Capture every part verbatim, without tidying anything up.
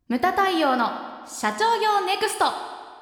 ムタ太陽の社長業ネクスト。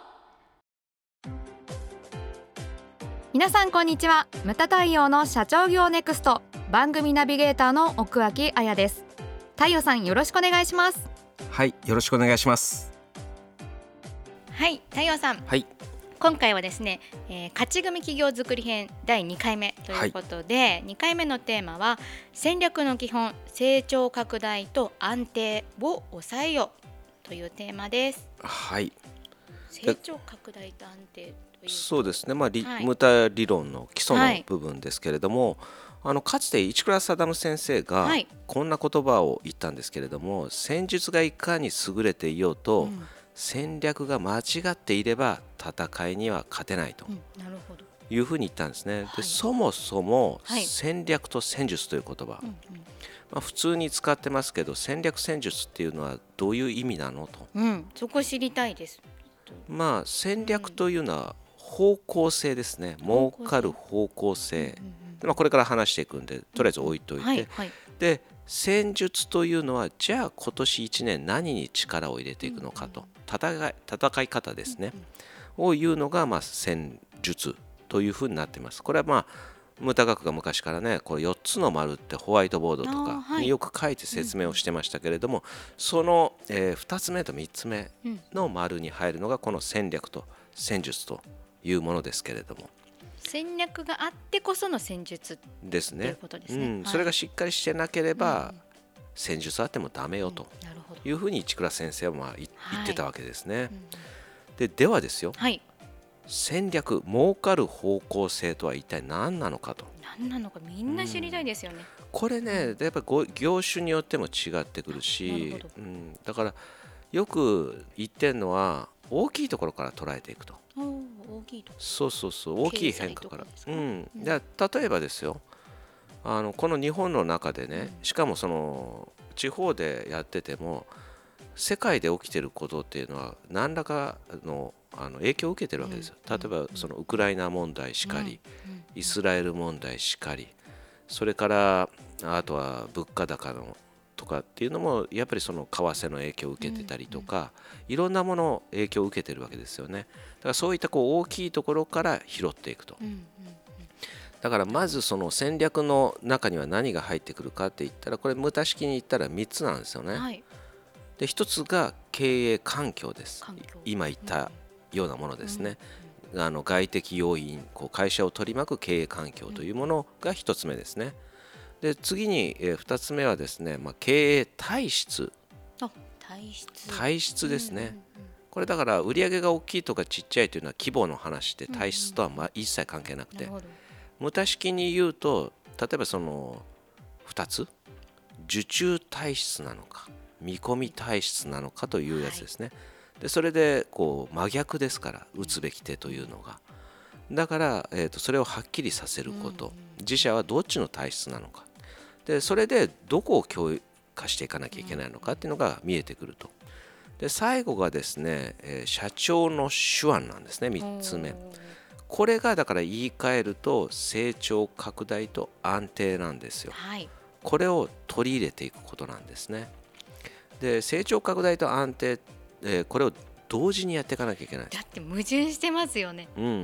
皆さんこんにちは。ムタ太陽の社長業ネクスト番組ナビゲーターの奥脇彩です。太陽さん、よろしくお願いします。 はい、よろしくお願いします。 はい、太陽さん、 はい、 今回はですね、えー、勝ち組企業づくり編だいにかいめということで、はい、にかいめのテーマは戦略の基本、成長拡大と安定を抑えよというテーマです。 はい、 成長拡大と安定というと、 そうですね、まあリはい、 ムタ理論の基礎の部分ですけれども、はい、あのかつて市倉定先生がこんな言葉を言ったんですけれども、はい、戦術がいかに優れていようと、うん、戦略が間違っていれば戦いには勝てないというふうに言ったんですね。で、そもそも戦略と戦術という言葉、はい、まあ、普通に使ってますけど、戦略戦術っていうのはどういう意味なのと、 うん、そこ知りたいです。 まあ、戦略というのは方向性ですね、うん、儲かる方向性、うんうんうん、まあ、これから話していくんでとりあえず置いといて、はいはい、で戦術というのはじゃあ今年いちねん何に力を入れていくのかと、戦い、戦い方ですね、うんうん、をいうのがまあ戦術というふうになっています。これはまあムタ学が昔からね、これよっつの丸ってホワイトボードとかによく書いて説明をしてましたけれども、はい、その、えー、ふたつめとみっつめの丸に入るのがこの戦略と戦術というものですけれども、 戦略があってこその戦術ですね。 ということですね、うん、はい、 それがしっかりしてなければ、うん、戦術あってもダメよというふうに市倉先生はまあ言ってたわけですね、はい、で, ではですよ、はい、戦略、儲かる方向性とは一体何なのかと。 何なのかみんな知りたいですよね、うん、 これね、やっぱり業種によっても違ってくるし、うん、だからよく言ってるのは大きいところから捉えていくと。 大きいところ、 そうそうそう、大きい変化から、うん、じゃあ例えばですよ、あのこの日本の中でね、しかもその地方でやってても世界で起きてることっていうのは何らかのあの影響を受けてるわけですよ。例えばそのウクライナ問題しかり、イスラエル問題しかり、それからあとは物価高のとかっていうのもやっぱりその為替の影響を受けてたりとか、いろんなもの影響を受けてるわけですよね。だからそういったこう大きいところから拾っていくと。だからまずその戦略の中には何が入ってくるかって言ったら、これムタ式に言ったらみっつなんですよね、はい、でひとつが経営環境です。今言ったようなものですね、うんうん、あの外的要因、こう会社を取り巻く経営環境というものがひとつめですね。で次に、えー、ふたつめはですね、まあ、経営体質。 あ、体質体質ですね、うんうんうん、これだから売上が大きいとかちっちゃいというのは規模の話で、体質とはまあ一切関係なくて、ムタ式に言うと、例えばそのふたつ、受注体質なのか見込み体質なのかというやつですね、はい、でそれでこう真逆ですから、打つべき手というのが、だから、えーと、それをはっきりさせること、うんうん、自社はどっちの体質なのかで、それでどこを強化していかなきゃいけないのかっていうのが見えてくると。で最後がですね、えー、社長の手腕なんですね、みっつめ。これがだから言い換えると成長拡大と安定なんですよ、はい、これを取り入れていくことなんですね。で成長拡大と安定、えー、これを同時にやっていかなきゃいけない。 だって矛盾してますよね、 うんうん、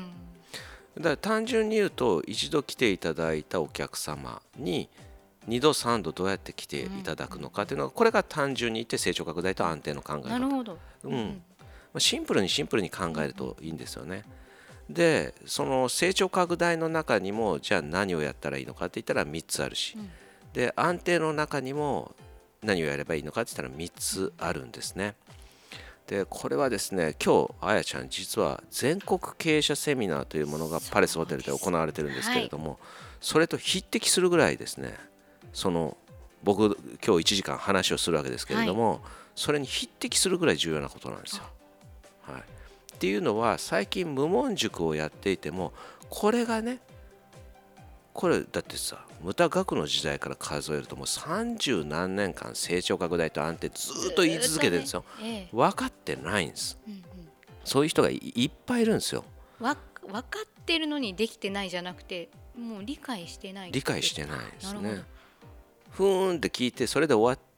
だから単純に言うと、一度来ていただいたお客様ににどさんどどうやって来ていただくのかっていうのが、これが単純に言って成長拡大と安定の考え方。 なるほど、 うん、シンプルにシンプルに考えるといいんですよね。でその成長拡大の中にもじゃあ何をやったらいいのかって言ったらみっつあるし、で安定の中にも何をやればいいのかって言ったらみっつあるんですね。でこれはですね、今日あやちゃん実は全国経営者セミナーというものがパレスホテルで行われてるんですけれども、 そ, それと匹敵するぐらいですね、その僕今日いちじかん話をするわけですけれども、はい、それに匹敵するぐらい重要なことなんですよ、はい、っていうのは、最近無門塾をやっていてもこれがね、これだってさ、ムタ学の時代から数えるともう三十何年間成長拡大と安定ずっと言い続けてるんですよ、ね、ええ、分かってないんです、うんうん、そういう人が い, いっぱいいるんですよ。 わ分かってるのにできてないじゃなくて、もう理解してない。 理解してないですね。ふーんって聞いてそれで終わっ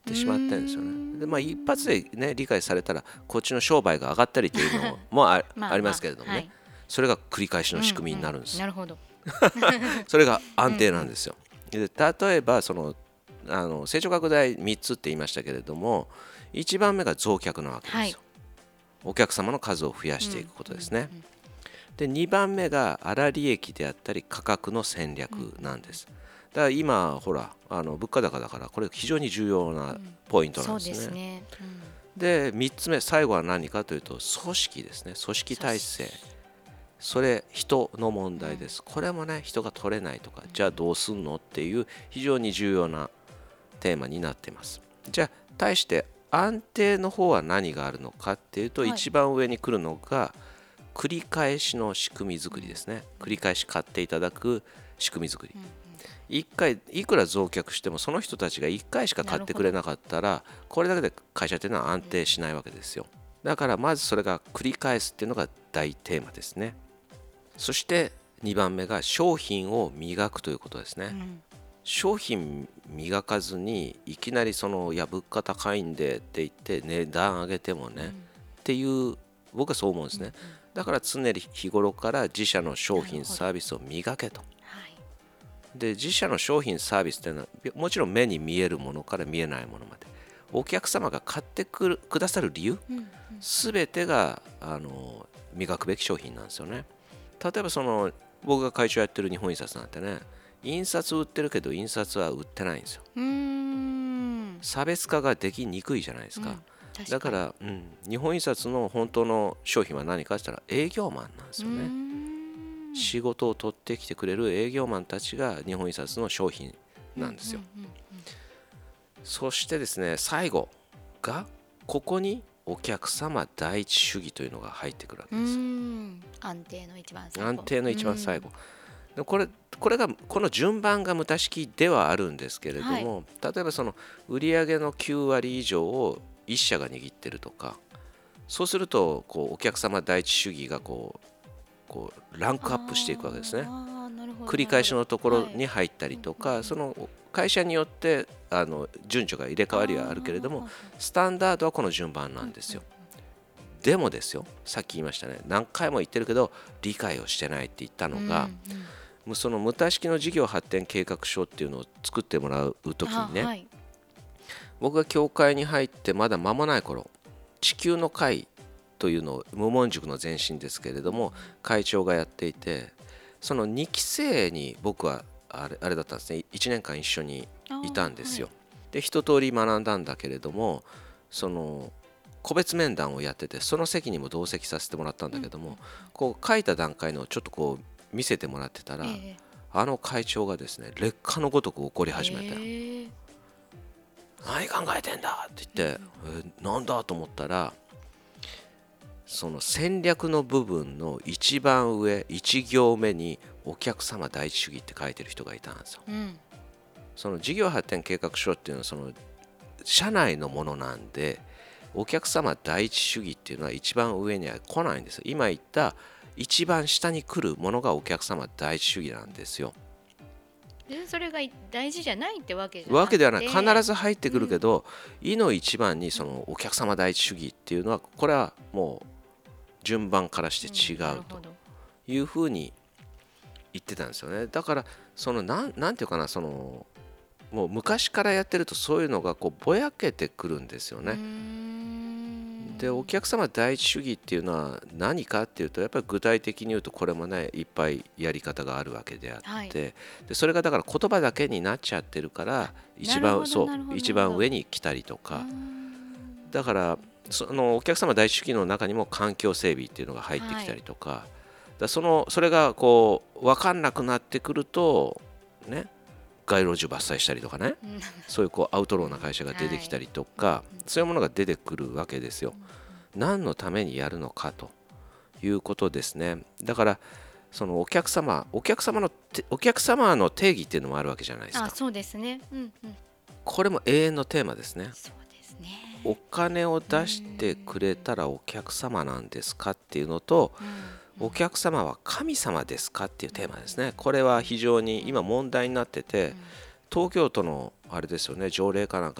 ってしまってるんですよね。で、まあ、一発で、ね、理解されたらこっちの商売が上がったりというのも あ, まあ、ありますけれどもね、はい、それが繰り返しの仕組みになるんです、 うんうん、なるほどそれが安定なんですよ。で、例えばそのあの成長拡大みっつって言いましたけれども、いちばんめが増客なわけですよ、はい、お客様の数を増やしていくことですね、うんうんうん、でにばんめが粗利益であったり価格の戦略なんです。だから今ほらあの物価高だからこれ非常に重要なポイントなんですね、うん、そうですね、うん、でみっつめ最後は何かというと組織ですね。組織体制、それ人の問題です、うん、これもね人が取れないとか、じゃあどうすんのっていう非常に重要なテーマになっています。じゃあ対して安定の方は何があるのかっていうと、はい、一番上に来るのが繰り返しの仕組み作りですね。繰り返し買っていただく仕組み作り、うんうん、いっかいいくら増客してもその人たちがいっかいしか買ってくれなかったらこれだけで会社っていうのは安定しないわけですよ。だからまずそれが繰り返すっていうのが大テーマですね。そしてにばんめが商品を磨くということですね、うん、商品磨かずにいきなりそのいや物価高いんでって言って値段上げてもね、うん、っていう僕はそう思うんですね、うんうん、だから常に日頃から自社の商品サービスを磨けと、はい、で自社の商品サービスっていうのはもちろん目に見えるものから見えないものまでお客様が買ってくる、くださる理由、うんうん、全てがあの磨くべき商品なんですよね。例えばその僕が会長やってる日本印刷なんてね、印刷売ってるけど印刷は売ってないんですよ。うーん、差別化ができにくいじゃないですか、うん、確かにだから、うん、日本印刷の本当の商品は何かって言ったら営業マンなんですよね。仕事を取ってきてくれる営業マンたちが日本印刷の商品なんですよ、うんうんうんうん、そしてですね最後がここにお客様第一主義というのが入ってくるわけです。うーん、 安定の一番最後安定の一番最後でこれこれがこの順番が無駄式ではあるんですけれども、はい、例えばその売上のきゅうわり以上を一社が握ってるとか、そうするとこうお客様第一主義がこうこうランクアップしていくわけですね。繰り返しのところに入ったりとか、はい、その会社によってあの順序が入れ替わりはあるけれどもスタンダードはこの順番なんですよ。でもですよ、さっき言いましたね、何回も言ってるけど理解をしてないって言ったのが、うんうん、その無駄式の事業発展計画書っていうのを作ってもらうときにね、はい、僕が協会に入ってまだ間もない頃、地球の会というのを無門塾の前身ですけれども会長がやっていて、そのにき生に僕はあれ、あれだったんですね、いちねんかん一緒にいたんですよ、はい、で一通り学んだんだけれども、その個別面談をやっててその席にも同席させてもらったんだけども、うん、こう書いた段階のをちょっとこう見せてもらってたら、えー、あの会長がですね劣化のごとく怒り始めて、えー、何考えてんだって言って、うん、えー、なんだと思ったら、その戦略の部分の一番上いち行目にお客様第一主義って書いてる人がいたんですよ、うん、その事業発展計画書っていうのはその社内のものなんでお客様第一主義っていうのは一番上には来ないんですよ。今言った一番下に来るものがお客様第一主義なんですよ。 でそれが大事じゃないってわけじゃなくてわけではない、必ず入ってくるけど、うん、いの一番にそのお客様第一主義っていうのはこれはもう順番からして違うというふうに言ってたんですよね。だからそのなん、なんていうかな、そのもう昔からやってるとそういうのがこうぼやけてくるんですよね。でお客様第一主義っていうのは何かっていうとやっぱり具体的に言うとこれもねいっぱいやり方があるわけであって、はい、でそれがだから言葉だけになっちゃってるから一番そう一番上に来たりとか、だからそのお客様第一主義の中にも環境整備っていうのが入ってきたりとか、はい、だそのそれがこう分かんなくなってくるとね街路樹伐採したりとかね、うん、そういうこうアウトローな会社が出てきたりとか、はい、そういうものが出てくるわけですよ、うん、何のためにやるのかということですね。だからそのお客様お客様のお客様の定義っていうのもあるわけじゃないですか。 あ、そうですね、うんうん、これも永遠のテーマですね。 そうですね。 お金を出してくれたらお客様なんですかっていうのと、うん、お客様は神様ですかっていうテーマですね。これは非常に今問題になってて、東京都のあれですよね条例かなんかで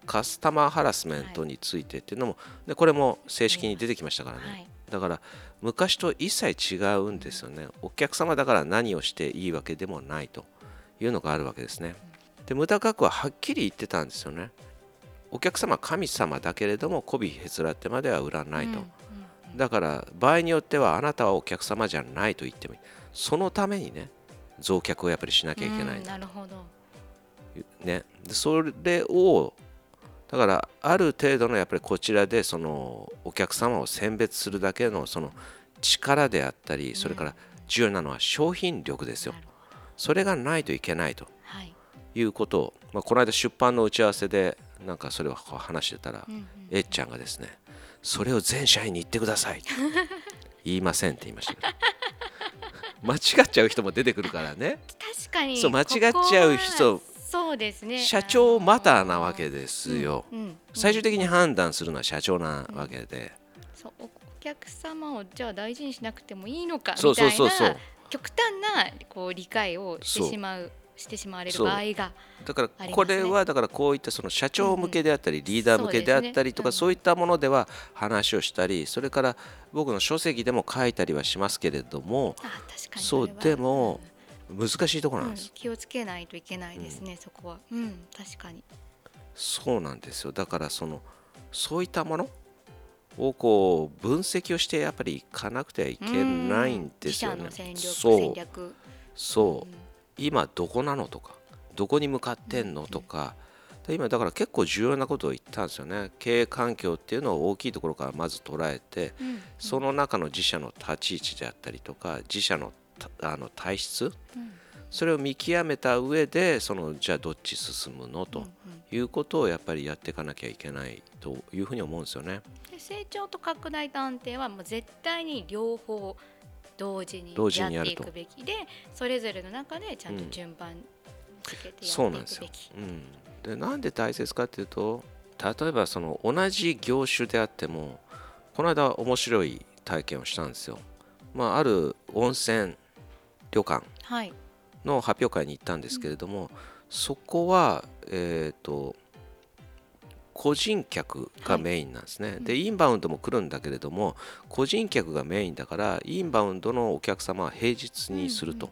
カスタマーハラスメントについてっていうのも、でこれも正式に出てきましたからね、はい、だから昔と一切違うんですよね。お客様だから何をしていいわけでもないというのがあるわけですね。で無駄額ははっきり言ってたんですよね。お客様は神様だけれども媚びへつらってまでは売らないと、うんうん、だから場合によってはあなたはお客様じゃないと言ってもいい。そのためにね増客をやっぱりしなきゃいけない、うん、 なるほど、 ね、でそれをだからある程度のやっぱりこちらでそのお客様を選別するだけのその力であったり、それから重要なのは商品力ですよ。それがないといけないということを、まあ、この間出版の打ち合わせでなんかそれを話してたら、うんうん、えっちゃんがですね、それを全社員に言ってください言いませんって言いましたけど間違っちゃう人も出てくるからね。 確かにそう間違っちゃう人、 そうですね、 社長またなわけですよ、うんうんうん、最終的に判断するのは社長なわけで、 うん、そうお客様をじゃあ大事にしなくてもいいのかみたいな極端なこう理解をしてしまうしてしまわれる場合が、 だからこれはだからこういったその社長向けであったり、うん、リーダー向けであったりとか、そういったものでは話をしたり、それから僕の書籍でも書いたりはしますけれども、 あ確かにそうでも難しいところなんです、うん、 気をつけないといけないですね、うん、そこは、うん、確かにそうなんですよ。だからそのそういったものをこう分析をしてやっぱりいかなくてはいけないんですよね。 自社の戦略、 そう戦略そう、うん、今どこなのとかどこに向かってんのとか、うん、今だから結構重要なことを言ったんですよね。経営環境っていうのを大きいところからまず捉えて、うん、その中の自社の立ち位置であったりとか自社のあの体質、うん、それを見極めた上でそのじゃあどっち進むのということをやっぱりやっていかなきゃいけないというふうに思うんですよね。 で成長と拡大と安定はもう絶対に両方同時にやっていくべきで、それぞれの中でちゃんと順番つけてやっていくべき、うん、そうなんですよ、 うん、でなんで大切かっていうと、例えばその同じ業種であってもこの間面白い体験をしたんですよ。まあ、ある温泉旅館の発表会に行ったんですけれども、はい、そこは、えーと、個人客がメインなんですね、はい、でインバウンドも来るんだけれども個人客がメインだからインバウンドのお客様は平日にすると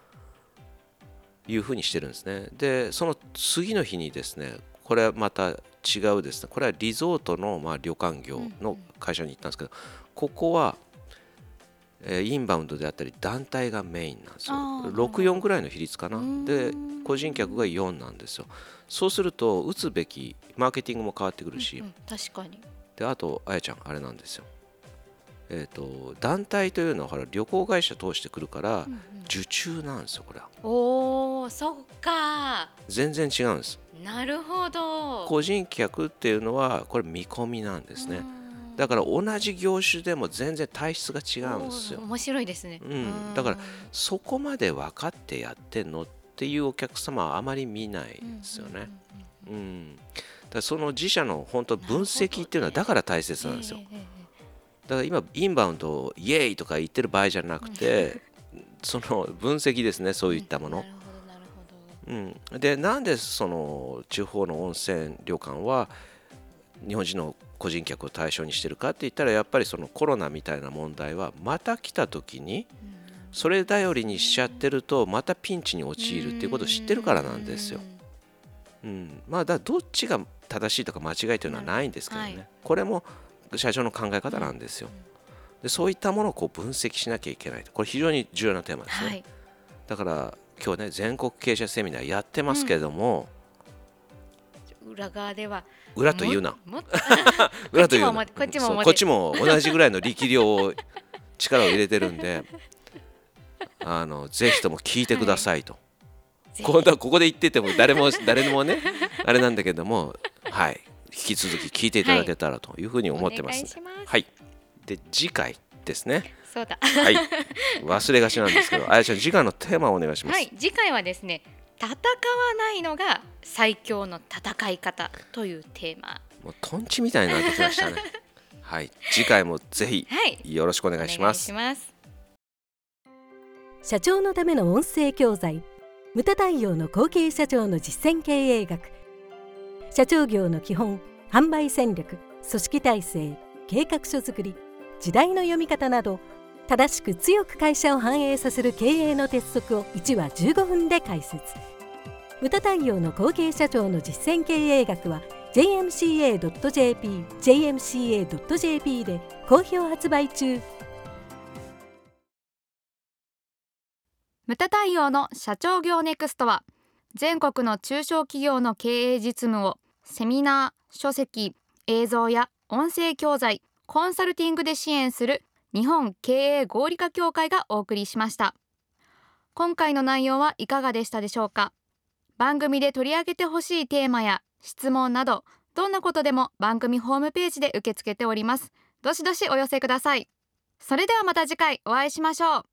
いうふうにしてるんですね。でその次の日にですね、これはまた違うですね、これはリゾートのまあ旅館業の会社に行ったんですけど、ここはインバウンドであったり団体がメインなんですよ。ろく、よんぐらいの比率かな。で個人客がよんなんですよ。そうすると打つべきマーケティングも変わってくるし、うんうん、 確かに。 であとあやちゃんあれなんですよ、えーと、団体というのはほら旅行会社通してくるから、うんうん、受注なんですよこれは。 おー、そっか。 全然違うんです。 なるほど。 個人客っていうのはこれ見込みなんですね。だから同じ業種でも全然体質が違うんですよ。 面白いですね、 うん、だからそこまで分かってやってんのっていうお客様はあまり見ないですよね。うん、だからその自社の本当分析っていうのはだから大切なんですよ。だから今インバウンドイエーイとか言ってる場合じゃなくて、その分析ですね、そういったもの。うん、でなんでその地方の温泉旅館は日本人の個人客を対象にしてるかって言ったら、やっぱりそのコロナみたいな問題はまた来た時にそれ頼りにしちゃってるとまたピンチに陥るっていうことを知ってるからなんですよ。うん、まあだどっちが正しいとか間違いというのはないんですけどね、はい、これも社長の考え方なんですよ。でそういったものをこう分析しなきゃいけない、これ非常に重要なテーマですね、はい、だから今日ね全国経営者セミナーやってますけれども、 うん、裏側では裏と言うな裏と言うな、こっちもこっちも同じぐらいの力量を力を入れてるんであのぜひとも聞いてくださいと、はい、こここで言ってても誰も誰もねあれなんだけども、はい、引き続き聞いていただけたらというふうに思ってます。はい、で次回ですね。 そうだ、 はい、忘れがちなんですけど、あやちゃん次回のテーマをお願いします。 はい、次回はですね、戦わないのが最強の戦い方というテーマ。 もうトンチみたいになってきましたねはい、次回もぜひよろしくお願いします。 お願いします。 社長のための音声教材、ムタ太陽の後継社長の実践経営学。 社長業の基本、販売戦略、組織体制、計画書作り、時代の読み方など、正しく強く会社を繁栄させる経営の鉄則をいちわじゅうごふんで解説。ムタ太陽の後継社長の実践経営学は ジェイエムシーエードットジェーピー、ジェイエムシーエードットジェーピー で好評発売中。 ムタ太陽の社長業ネクストは、全国の中小企業の経営実務をセミナー、書籍、映像や音声教材、コンサルティングで支援する日本経営合理化協会がお送りしました。今回の内容はいかがでしたでしょうか。番組で取り上げてほしいテーマや質問など、どんなことでも番組ホームページで受け付けております。どしどしお寄せください。それではまた次回お会いしましょう。